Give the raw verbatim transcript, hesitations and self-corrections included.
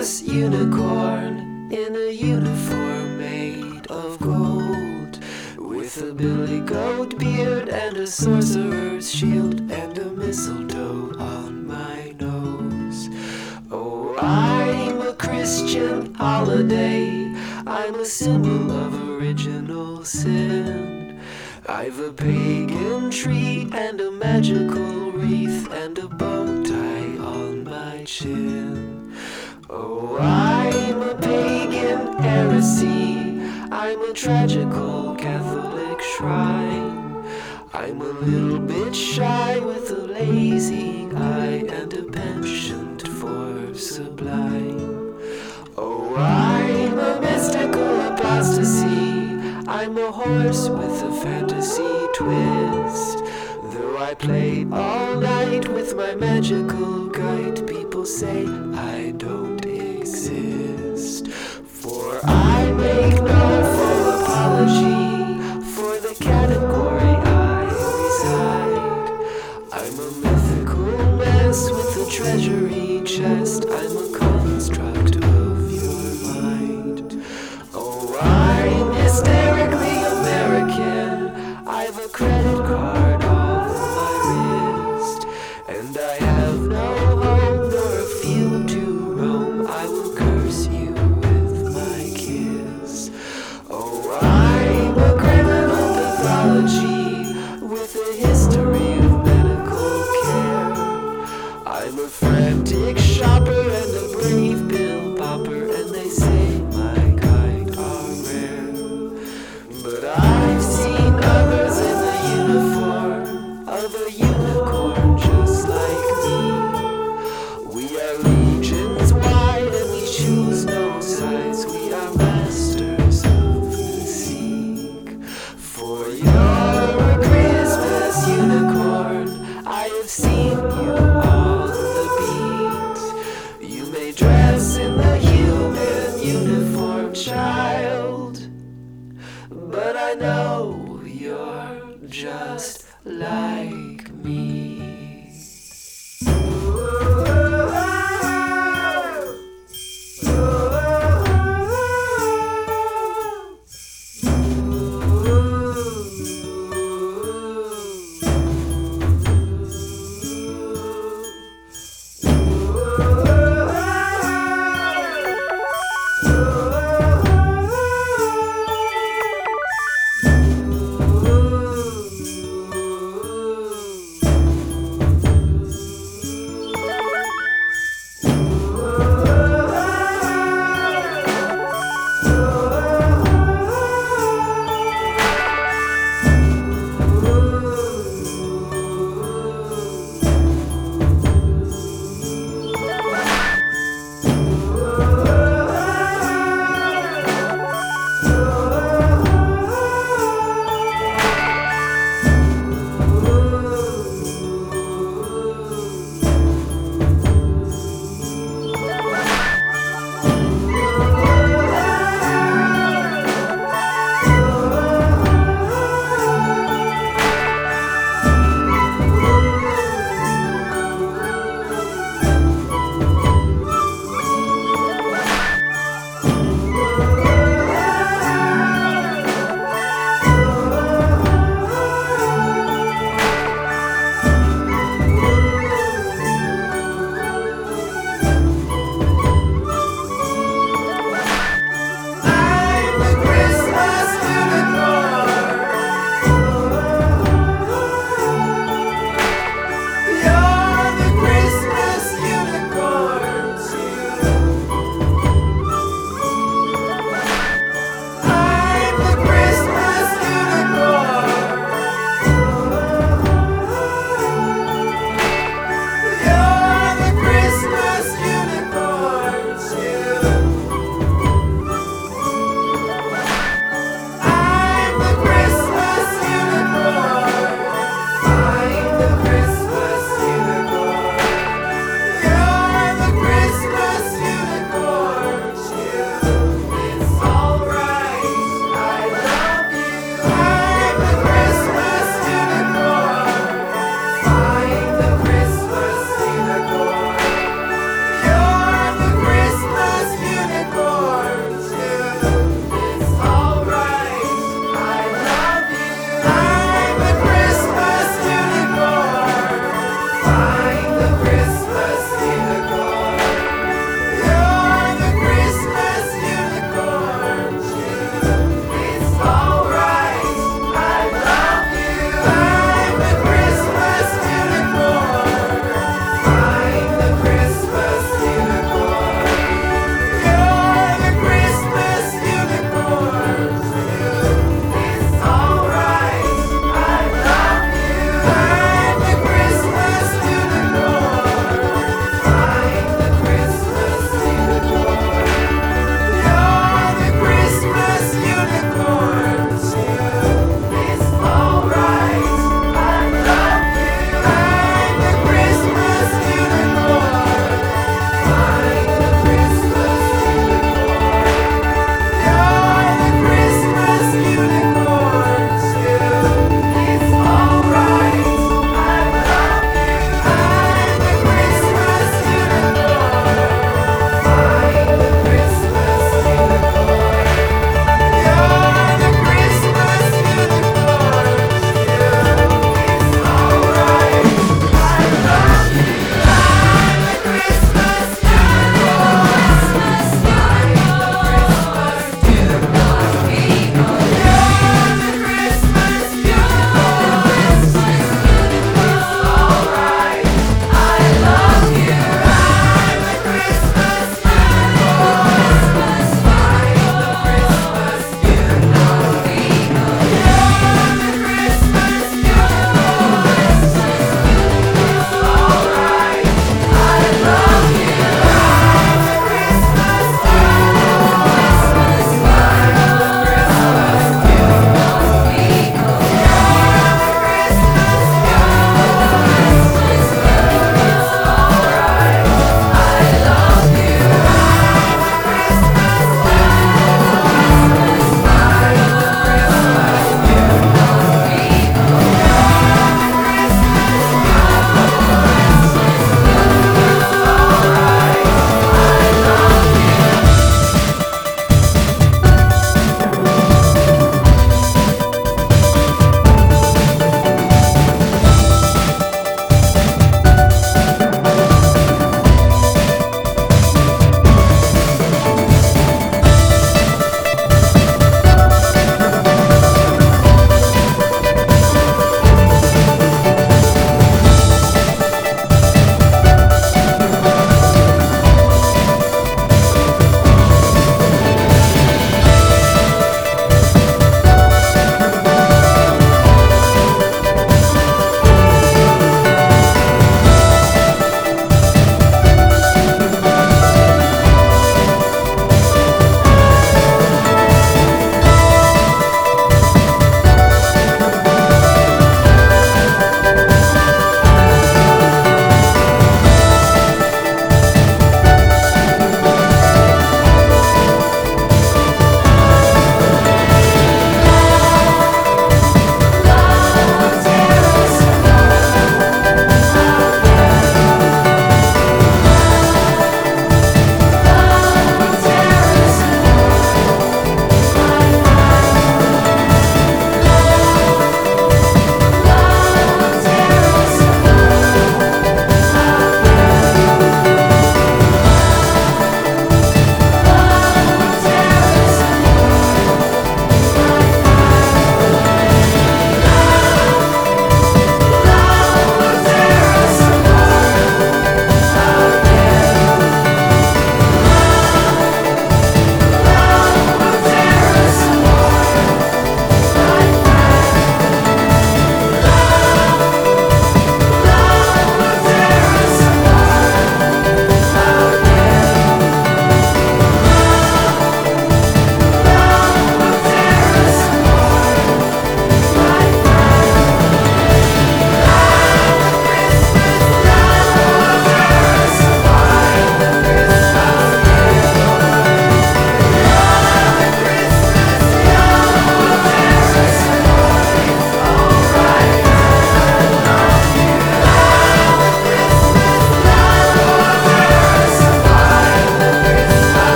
glorious unicorn in a uniform made of gold, with a billy goat beard and a sorcerer's shield and a mistletoe on my nose. Oh, I'm a Christian holiday, I'm a symbol of original sin. I've a pagan tree and a magical wreath and a bow tie on my chin. Oh, I'm a pagan heresy, I'm a tragical Catholic shrine. I'm a little bit shy with a lazy eye and a penchant for sublime. Oh, I'm a mystical apostasy, I'm a horse with a fantasy twist. Though I play all night with my magical guide, people say I don't exist. For I make no full apology for the category I reside. I'm a mythical mess with a treasury chest, I'm a construct of your mind. Oh, I'm hysterically American, I've a credit card on my wrist, and I have no home nor a field to roam, I will curse you with my kiss. Oh, I'm a criminal pathology with a history of medical care. I'm a frantic shopper and a brave bitch.